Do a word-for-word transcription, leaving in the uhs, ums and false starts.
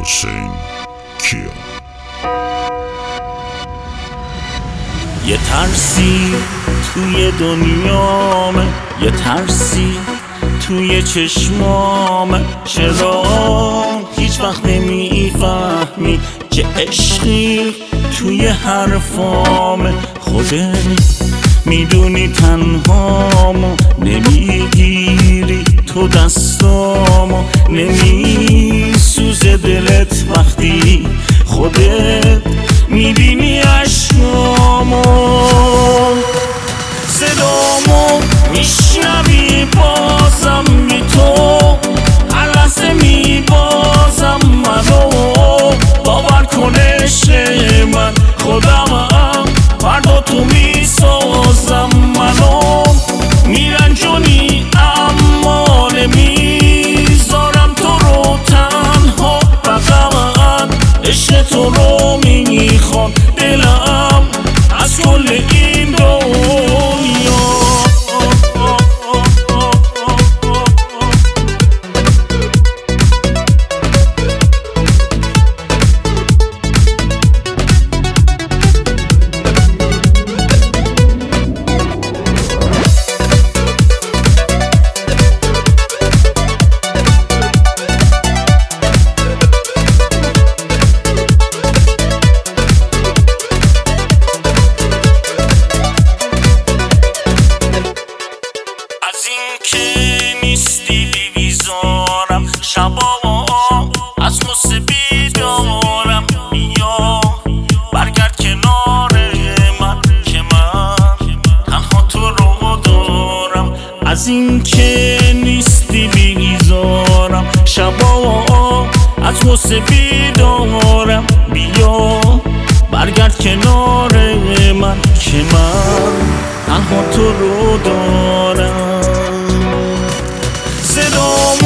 حسین کیا. یه ترسی توی دنیامه، یه ترسی توی چشمامه. چرا هیچ وقت نمیفهمی که عشقی توی حرفامه؟ خودت میدونی تنهامو نمیگیری تو دستامو، نمیسوزه دلت وقتی خودت میبینی عشقامو. صدامو میشنوی بازم بی تو، هر لحظه میبازم منو. باور کن عشق من خودمم، فردا تو میسازم منو. میرنجونی اما نمیذارم تو رو تنها، فقط عشق تو رو میخوام دلم از کل این دنیا. شبا از قصه بیدارم، بیا برگرد کنار من که من تنها تو رو دارم. از این که نیستی بیزارم، شبا از قصه بیدارم، بیا برگرد کنار من که من تنها تو رو دارم. صدام